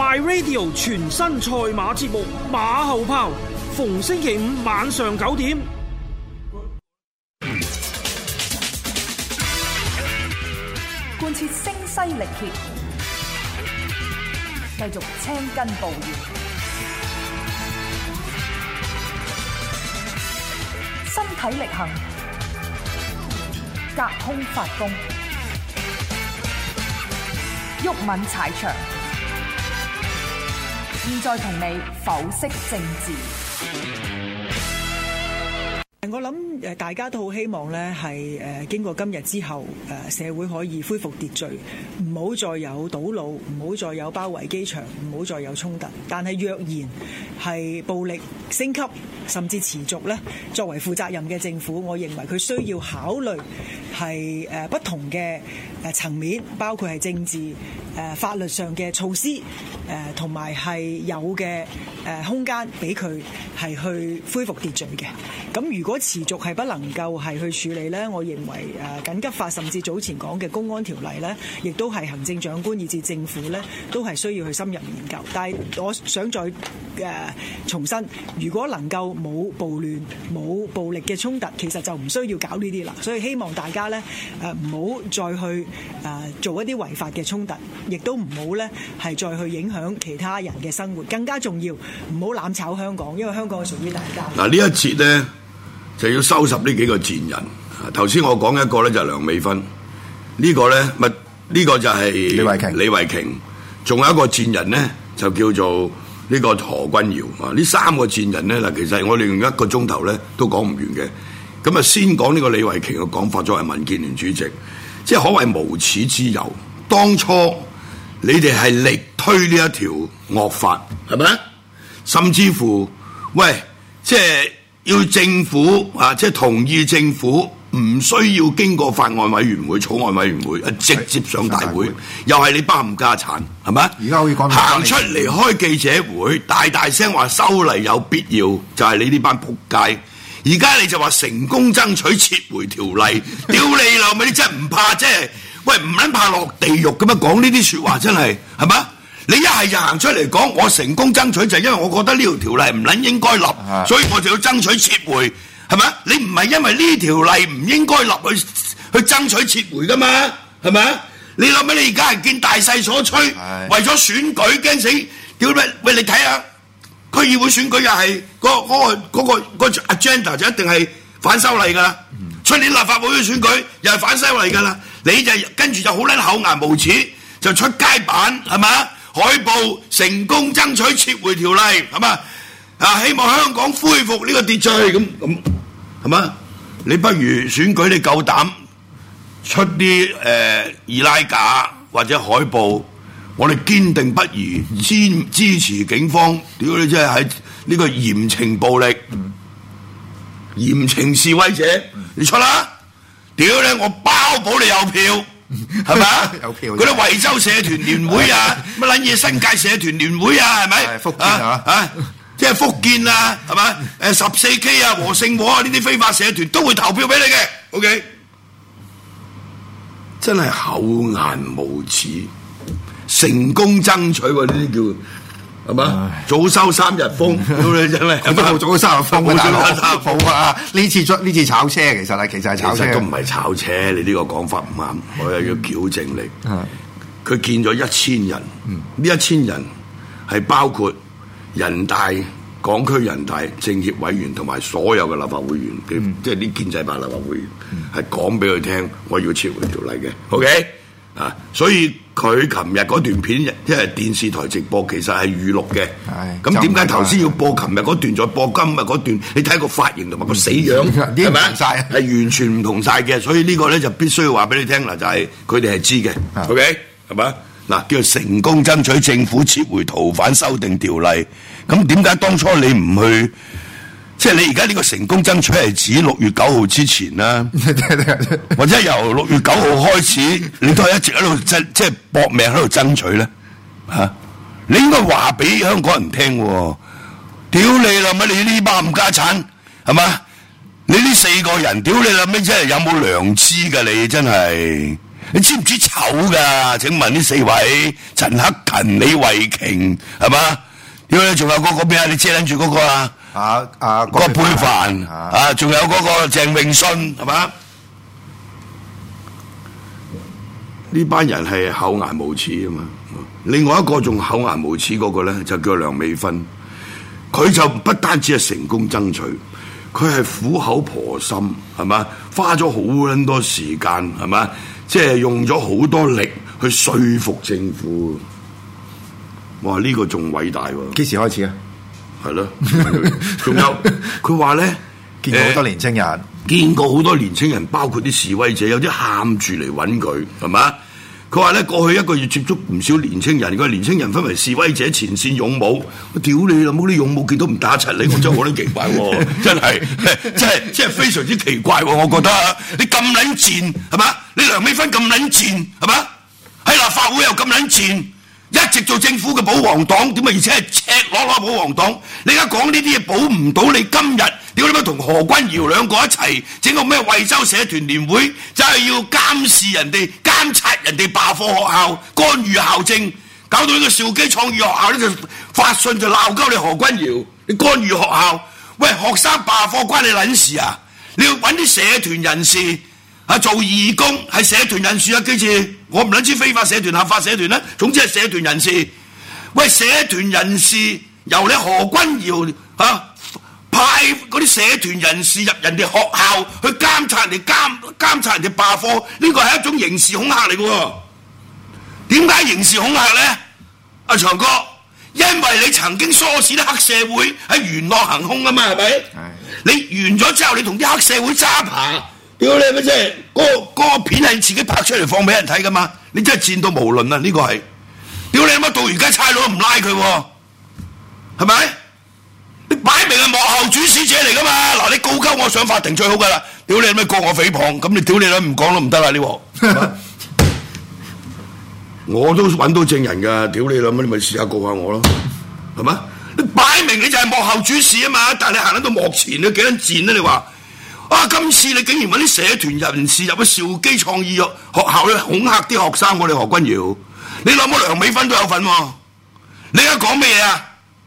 My Radio 全新賽馬節目馬後炮，逢星期五晚上9點。 貫徹聲嘶力竭，繼續青筋暴現，身體力行，隔空發功，毓民踩場。現在同你剖析政治。 我諗大家都好希望咧，係經過今日之後，社會可以恢復秩序，唔好再有堵路，唔好再有包圍機場，唔好再有衝突。但係若然係暴力升級，甚至持續咧，作為負責任嘅政府，我認為佢需要考慮係不同嘅層面，包括係政治、法律上嘅措施，同埋係有嘅空間俾佢係去恢復秩序嘅。咁如果持續係不能夠係去處理呢，我認為緊急法甚至早前講嘅公安條例呢，亦都係行政長官以至政府呢，都係需要去深入研究。但係我想再重申，如果能夠冇暴亂、冇暴力嘅衝突，其實就唔需要搞呢啲啦。所以希望大家呢，唔好再去做一啲違法嘅衝突，亦都唔好呢係再去影響其他人嘅生活。更加重要，唔好攬炒香港，因為香港係屬於大家。 嗱，呢一節呢，就要收拾呢幾個賤人。頭先我講一個咧就係梁美芬，呢個咧呢個就係李慧瓊，仲有一個賤人咧就叫做呢個何君堯啊。呢三個賤人咧嗱，其實我哋用1個鐘頭咧都講唔完嘅。咁啊，先講呢個李慧瓊嘅講法，作為民建聯主席，即係可謂無恥之尤。當初你哋係力推呢一條惡法，係咪？甚至乎，喂，即係要政府啊，即係同意政府唔需要經過法案委員會、草案委員會，直接上大會，又係你包冚家產，係咪？ 而家可以講行出嚟開記者會，大聲話修例有必要，就係你呢班仆街。而家你就話成功爭取撤回條例，屌你老味，你真係唔怕，即係喂唔撚怕落地獄咁樣講呢啲説話，真係係咪？你一係就行出嚟講，我成功爭取就係因為我覺得呢條例唔撚應該立，所以我就要爭取撤回，係咪？你唔係因為呢條例唔應該立去爭取撤回噶嘛？係咪？你諗下，你而家係見大勢所趨，為咗選舉驚死，屌咩？喂，你睇下區議會選舉又係嗰個 agenda 就一定係反修例噶啦，出年立法會嘅選舉又係反修例噶啦，你就跟住就好撚厚顏無恥，就出街版係咪？海報成功爭取撤回條例，係嘛？啊，希望香港恢復呢個秩序，咁係嘛？你不如選舉，你夠膽出啲易拉架或者海報，我哋堅定不移支持警方。屌你真係喺呢個嚴懲暴力、嚴懲示威者，你出啦！屌你，我包保你有票。係咪啊？有票嗰啲惠州社團聯會啊，乜撚嘢新界社團聯會啊，係咪？ 福建啊， 即係福建啊，係咪？14K 啊，和勝和啊，呢啲非法社團都會投票俾你嘅。OK， 真係厚顏無恥，成功爭取喎，呢啲叫係嘛？早收3日風，屌你真係， 佢都冇早收3日風，冇早收3日風啊！呢次炒車其實係炒車， 都唔係炒車。你呢個講法唔啱，我又要矯正你。佢見咗1000人，呢1000人係包括人大、港區人大政協委員同埋所有嘅立法會員，即係啲建制派立法會員，係講俾佢聽，我要撤回條例嘅。OK 啊，所以佢琴日嗰段片，即係電視台直播，其實係預錄嘅。咁點解頭先要播琴日嗰段，再播今日嗰段？你睇個髮型同埋個死樣，係咪？係完全唔同晒嘅。所以呢個咧就必須要話俾你聽啦，就係佢哋係知嘅。OK 係嘛？嗱，叫做成功爭取政府撤回逃犯修訂條例。咁點解當初你唔去？即係你而家呢個成功爭取係指6月9號之前啦，或者由6月9號開始，你都係一直喺度即係搏命喺度爭取咧嚇。你應該話俾香港人聽喎，屌你啦！乜你呢班冚家產係嘛？你呢4個人，屌你啦！咩真係有冇良知㗎？你真係你知唔知醜㗎？請問呢4位陳克勤、李慧瓊係嘛？屌你，仲有嗰個咩啊？你遮撚住嗰個啊？嗰個佩凡啊，仲有嗰個鄭泳舜係嘛？呢班人係厚顏無恥啊嘛！另外一個仲厚顏無恥嗰個咧，就叫梁美芬。佢就不單止係成功爭取，佢係苦口婆心係嘛？花咗好撚多時間係嘛？即係用咗好多力去說服政府。哇！呢個仲偉大喎！ 幾時開始啊？ 係咯，仲有佢話咧， 見過好多年青人， 見過好多年青人，包括啲示威者，有啲喊住嚟揾佢，係嘛？佢話咧，過去1個月接觸唔少年青人，個年青人分為示威者、前線勇武。我屌你老母，啲勇武見到唔打柒你，我真係好撚奇怪喎！真係真係非常之奇怪喎！我覺得你咁撚賤係嘛？你梁美芬咁撚賤係嘛？喺立法會又咁撚賤。一直做政府嘅保皇黨，點啊？而且係赤裸裸保皇黨。你而家講呢啲嘢保唔到你今日，屌你媽同何君堯兩個一齊整個咩惠州社團聯會，就係要監視人哋、監察人哋罷課學校、干預校政，搞到呢個兆基創意學校咧就發信就鬧鳩你何君堯，你干預學校。喂，學生罷課關你撚事啊？你要揾啲社團人士。做義工係社團人士啊！記住，我唔撚知非法社團、合法社團啦。總之係社團人士。喂，社團人士由你何君堯派嗰啲社團人士入人哋學校去監察人哋監察人哋罷課，呢個係一種刑事恐嚇嚟嘅喎。點解刑事恐嚇咧？阿長哥，因為你曾經唆使啲黑社會喺元朗行兇啊嘛，係咪？你完咗之後，你同啲黑社會揸扒。屌你咪即係嗰個片係自己拍出嚟放俾人睇噶嘛？你真係賤到無論啊！呢個係屌你乜到而家差佬都唔拉佢喎，係咪？你擺明係幕後主使者嚟噶嘛？嗱，你告鳩我上法庭最好噶啦！屌你咪告我誹謗，咁你屌你啦唔講都唔得啦呢鑊。我都揾到證人噶，屌你啦，咁你咪試下告下我咯，係嘛？你擺明你就係幕後主使啊嘛，但係你行到幕前你幾撚賤啊？你話？今次你竟然揾啲社團人士入去兆基創意學校去恐嚇啲學生，我哋何君堯，你諗下梁美芬都有份喎。你而家講咩嘢啊？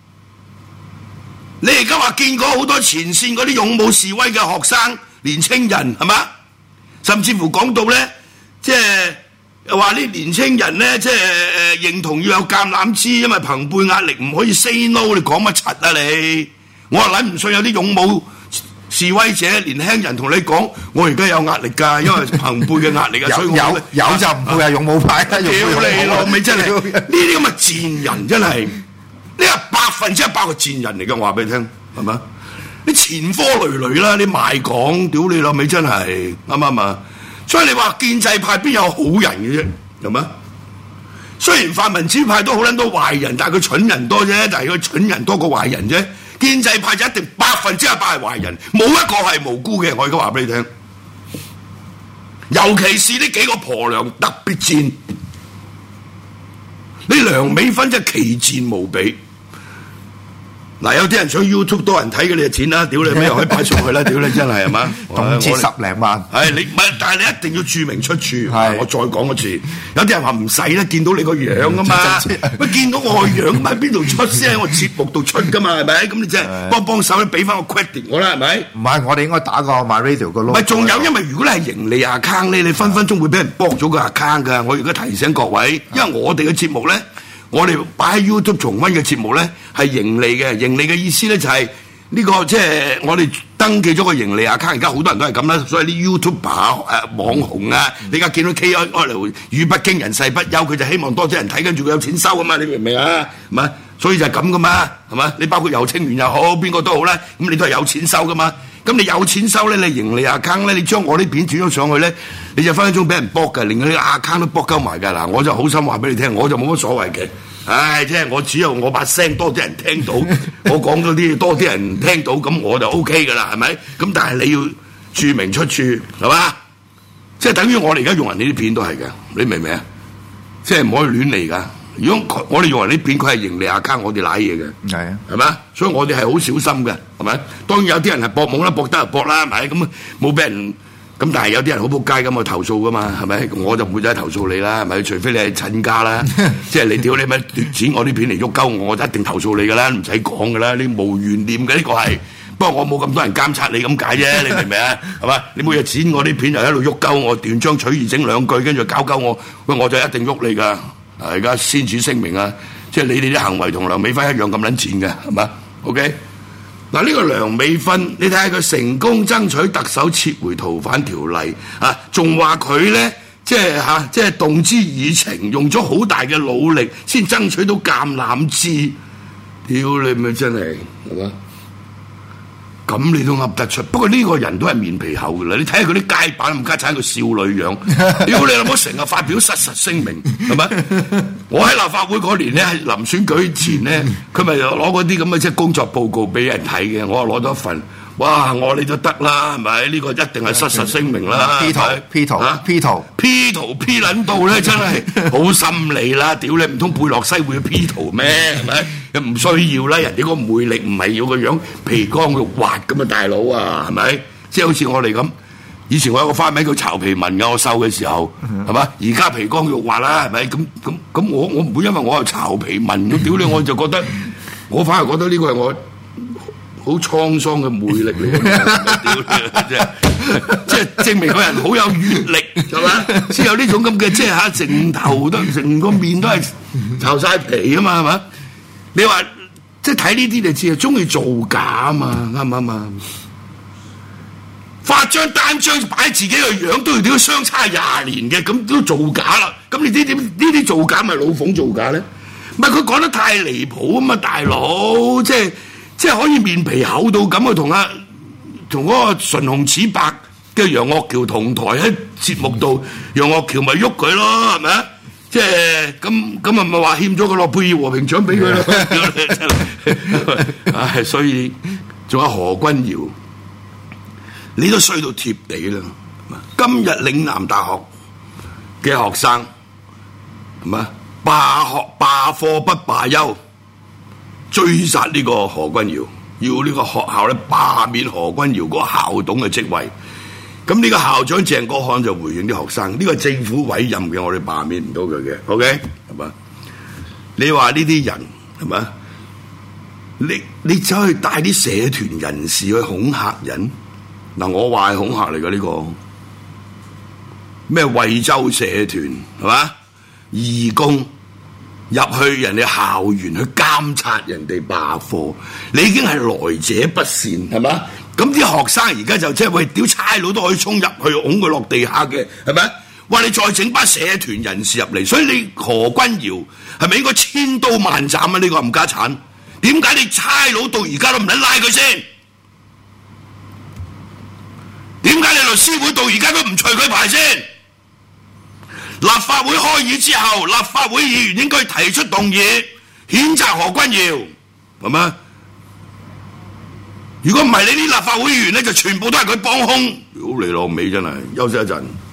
你而家話見過好多前線嗰啲勇武示威嘅學生、年青人係嘛？甚至乎講到咧，即係話啲年青人咧，即係認同要有橄欖枝，因為朋輩壓力唔可以 say no。你講乜柒啊你？我話諗唔信有啲勇武示威者年輕人同你講，我而家有壓力㗎，因為朋輩嘅壓力啊，所以我有就唔會係勇武派啦。 屌你老味真係呢啲咁嘅賤人真係，呢係100%嘅賤人嚟㗎，我話俾你聽係嘛？你前科累累啦，你賣港，屌你老味真係啱唔啱啊？所以你話建制派邊有好人嘅啫，係嘛？雖然泛民主派都好撚多壞人，但係佢蠢人多啫，但係佢蠢人多過壞人啫。建制派就一定100%係壞人，冇一個係無辜嘅。我而家話俾你聽，尤其是呢幾個婆娘特別賤，你梁美芬真係奇賤無比。嗱，有啲人上 YouTube 多人睇嘅，你就錢啦，屌你咩又可以擺上去啦，屌你真係係嘛？ 動輒10零萬。 係你唔係，但係你一定要注明出處。我再講一次，有啲人話唔使啦，見到你個樣啊嘛，乜見到我個樣喺邊度出聲？喺我節目度出噶嘛，係咪？咁你即係幫手咧，俾翻個 credit 我啦，係咪？ 唔係，我哋應該打個 MyRadio 個 logo。唔係， 仲有，因為如果你係盈利 account 咧，你分分鐘會俾人駁咗個 account 㗎。我而家提醒各位，因為我哋嘅節目咧。我哋擺喺 YouTube 重溫嘅節目咧係盈利嘅，盈利嘅意思咧就係呢個即係我哋登記咗個盈利 account，而家好多人都係咁啦，所以啲 YouTuber 網紅啊，你而家見到 KOL 語不驚人世不休，佢就希望多啲人睇，跟住佢有錢收啊嘛，你明唔明啊？係嘛，所以就係咁噶嘛，係嘛？你包括游清源又好，邊個都好啦，咁你都係有錢收噶嘛。咁你有錢收咧，你盈利 account 咧，你將我啲片轉咗上去咧，你就分分鐘俾人駁㗎，連你 account 都駁鳩埋㗎。嗱，我就好心話俾你聽，我就冇乜所謂嘅。唉，即係我只要我把聲多啲人聽到，我講嗰啲多啲人聽到，咁我就 OK 㗎啦，係咪？咁但係你要注明出處，係嘛？即係等於我哋而家用人哋啲片都係嘅，你明唔明啊？即係唔可以亂嚟㗎。如果我哋用人啲片，佢係盈利 account，我哋賴嘢嘅， 係啊， 係咪？所以我哋係好小心嘅，係咪？當然有啲人係搏懵啦，搏得就搏啦，係咪？咁冇俾人咁但係有啲人好仆街咁去投訴噶嘛，係咪？我就唔會再投訴你啦，係咪？除非你係親家啦，即係你屌你咪奪錢我啲片嚟喐鳩我一定投訴你噶啦，唔使講噶啦，你無懸念嘅呢個係。不過我冇咁多人監察你咁解啫，你明唔明啊？係嘛？你每日剪我啲片就喺度喐鳩我，斷章取義整兩句，跟住搞鳩我，喂我就一定喐你噶。而家先此聲明啊，即係你哋啲行為同梁美芬一樣咁撚賤嘅，係嘛 ？OK。嗱，呢個梁美芬，你睇下佢成功爭取特首撤回逃犯條例啊，仲話佢咧，即係動之以情，用咗好大嘅努力先爭取到橄欖枝。屌你咪真係嘛？咁你都噏得出，不過呢個人都係面皮厚㗎啦。你睇下佢啲街版咁家產個少女樣，屌你老母成日發表失實聲明，係咪？我喺立法會嗰年咧，喺臨選舉前咧，佢咪攞嗰啲咁嘅即係工作報告俾人睇嘅，我攞咗一份。哇！我你都得啦，係咪？呢個一定係失實聲明啦。 P 圖 P 撚到咧，真係好心理啦！屌你，唔通貝洛西會要 P 圖咩？係咪？又唔需要啦，人哋個魅力唔係要個樣皮光肉滑咁啊，大佬啊，係咪？即係好似我哋咁，以前我有個花名叫巢皮紋嘅，我瘦嘅時候係嘛？而家皮光肉滑啦，係咪？咁我唔會因為我係巢皮紋咁屌你，我就覺得我反而覺得呢個係我好滄桑嘅魅力嚟嘅，即係證明個人好有閲歷，係嘛？先有呢種咁嘅，即係嚇成頭都成個面都係巢晒皮啊嘛，係嘛？你話即係睇呢啲你知啊，中意造假啊嘛，啱唔啱啊？發張單張擺自己個樣都要點相差20年嘅，咁都造假啦。咁你呢啲造假咪老馮造假咧？唔係佢講得太離譜啊嘛，大佬，即係可以面皮厚到咁去同嗰個唇紅齒白嘅楊岳橋同台喺節目度，楊岳橋咪喐佢咯，係咪啊？即係咁啊，咪話欠咗個諾貝爾和平獎俾佢咯。唉，所以仲有何君堯，你都衰到貼地啦。今日嶺南大學嘅學生係嘛罷課不罷休，追殺呢個何君堯，要呢個學校咧罷免何君堯個校董嘅職位。咁呢個校長鄭國漢就回應啲學生，呢個政府委任嘅，我哋罷免唔到佢嘅。OK 係嘛？你話呢啲人係嘛？你走去帶啲社團人士去恐嚇人，嗱我話係恐嚇嚟嘅呢個咩惠州社團係嘛？義工入去人哋校園去監察人哋罷課，你已經係來者不善係嘛？咁啲學生而家就即係喂，屌差佬都可以衝入去擁佢落地下嘅，係咪？話你再整班社團人士入嚟，所以你何君堯係咪應該千刀萬斬啊？呢個冚家鏟，點解你差佬到而家都唔撚拉佢先？點解你律師會到而家都唔除佢牌先？立法會開議之後，立法會議員應該提出動議譴責何君堯，係咪？如果唔係，你啲立法會議員咧就全部都係佢幫兇，屌你老味真係，休息一陣。